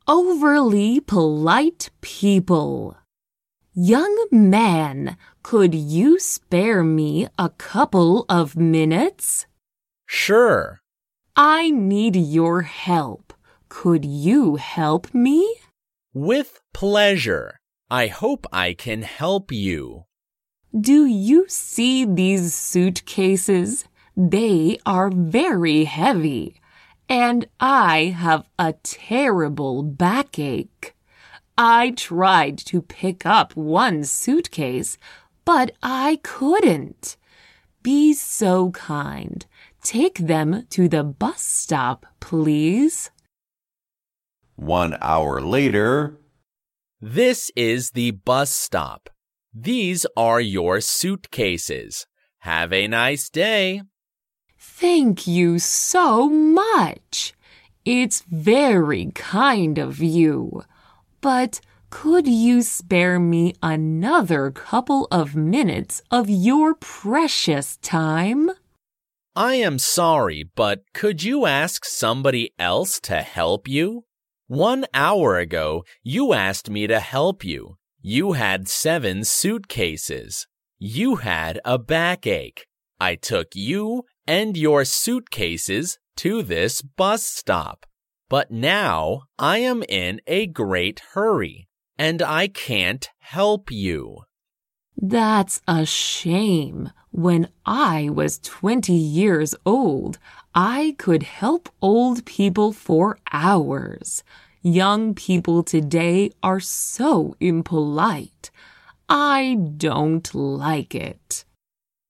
Overly polite people. Young man, could you spare me a couple of minutes? Sure. I need your help. Could you help me? With pleasure. I hope I can help you. Do you see these suitcases? They are very heavy, and I have a terrible backache. I tried to pick up one suitcase, but I couldn't. Be so kind. Take them to the bus stop, please. 1 hour later. This is the bus stop. These are your suitcases. Have a nice day. Thank you so much. It's very kind of you. But could you spare me another couple of minutes of your precious time? I am sorry, but could you ask somebody else to help you? 1 hour ago, you asked me to help you. You had 7 suitcases. You had a backache. I took you and your suitcases to this bus stop. But now I am in a great hurry, and I can't help you. That's a shame. When I was 20 years old, I could help old people for hours. Young people today are so impolite. I don't like it.